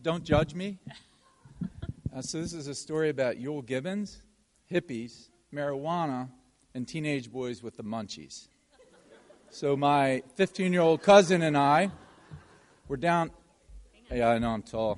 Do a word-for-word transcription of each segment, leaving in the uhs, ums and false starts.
Don't judge me. Uh, so this is a story about Euell Gibbons, hippies, marijuana, and teenage boys with the munchies. So my fifteen-year-old cousin and I were down... Yeah, I know I'm tall.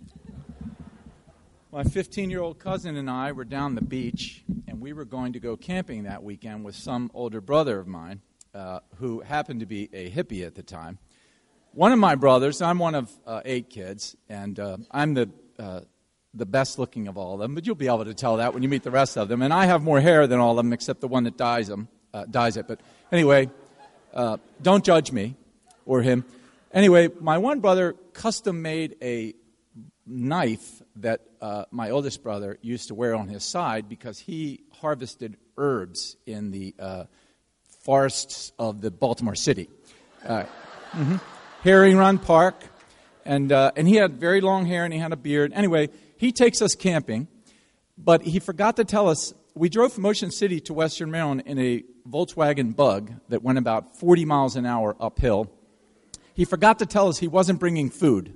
My fifteen-year-old cousin and I were down the beach, and we were going to go camping that weekend with some older brother of mine uh, who happened to be a hippie at the time. One of my brothers, I'm one of uh, eight kids, and uh, I'm the uh, the best-looking of all of them, but you'll be able to tell that when you meet the rest of them. And I have more hair than all of them, except the one that dyes them, uh, dyes it. But anyway, uh, don't judge me or him. Anyway, my one brother custom-made a knife that uh, my oldest brother used to wear on his side because he harvested herbs in the uh, forests of the Baltimore City. Uh, mm-hmm. Herring Run Park, and uh, and he had very long hair and he had a beard. Anyway, he takes us camping, but he forgot to tell us, we drove from Ocean City to Western Maryland in a Volkswagen Bug that went about forty miles an hour uphill. He forgot to tell us he wasn't bringing food.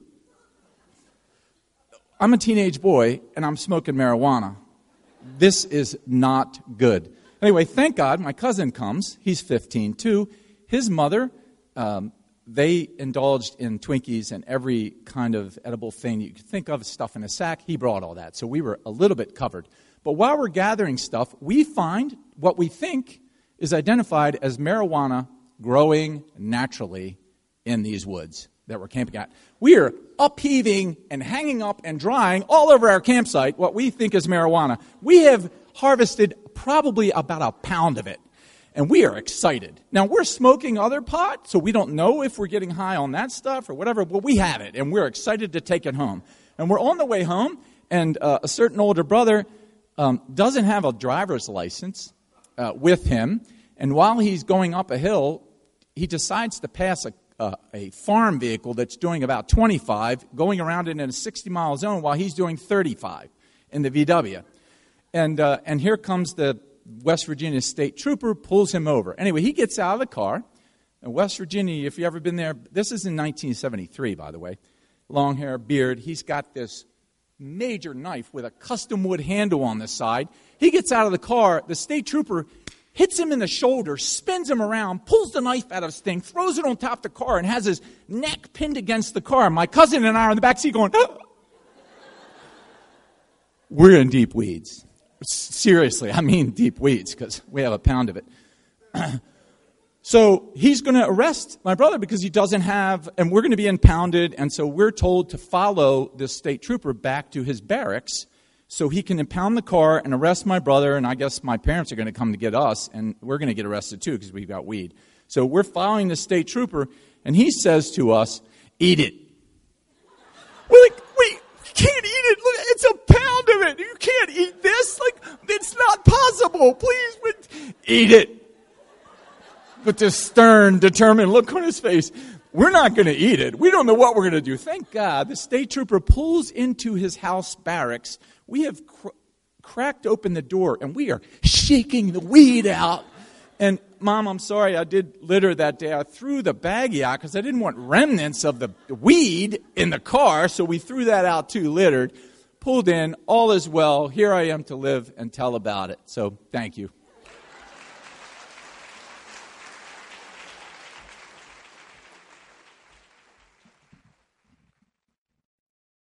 I'm a teenage boy, and I'm smoking marijuana. This is not good. Anyway, thank God, my cousin comes. He's fifteen, too. His mother... Um, They indulged in Twinkies and every kind of edible thing you could think of, stuff in a sack. He brought all that, so we were a little bit covered. But while we're gathering stuff, we find what we think is identified as marijuana growing naturally in these woods that we're camping at. We are upheaving and hanging up and drying all over our campsite what we think is marijuana. We have harvested probably about a pound of it. And we are excited. Now, we're smoking other pot, so we don't know if we're getting high on that stuff or whatever, but we have it, and we're excited to take it home. And we're on the way home, and uh, a certain older brother um, doesn't have a driver's license uh, with him, and while he's going up a hill, he decides to pass a, uh, a farm vehicle that's doing about twenty-five, going around it in a sixty-mile zone while he's doing thirty-five in the V W. And uh, and here comes the West Virginia State Trooper, pulls him over. Anyway, he gets out of the car. And West Virginia, if you've ever been there, this is in nineteen seventy-three, by the way. Long hair, beard. He's got this major knife with a custom wood handle on the side. He gets out of the car. The State Trooper hits him in the shoulder, spins him around, pulls the knife out of his thing, throws it on top of the car, and has his neck pinned against the car. My cousin and I are in the back seat going, ah! We're in deep weeds. Seriously, I mean deep weeds, because we have a pound of it. So he's going to arrest my brother because he doesn't have, and we're going to be impounded, and so we're told to follow this state trooper back to his barracks so he can impound the car and arrest my brother, and I guess my parents are going to come to get us, and we're going to get arrested too because we've got weed. So we're following the state trooper, and he says to us, "Eat it." We're like, wait. Can't eat it. Look, it's a pound of it. You can't eat this. Like, it's not possible. Please, but eat it. With this stern, determined look on his face. We're not going to eat it. We don't know what we're going to do. Thank God the state trooper pulls into his house barracks. We have cr- cracked open the door, and we are shaking the weed out. And, Mom, I'm sorry, I did litter that day. I threw the baggie out because I didn't want remnants of the weed in the car, so we threw that out too, littered. Pulled in, all is well. Here I am to live and tell about it. So, thank you.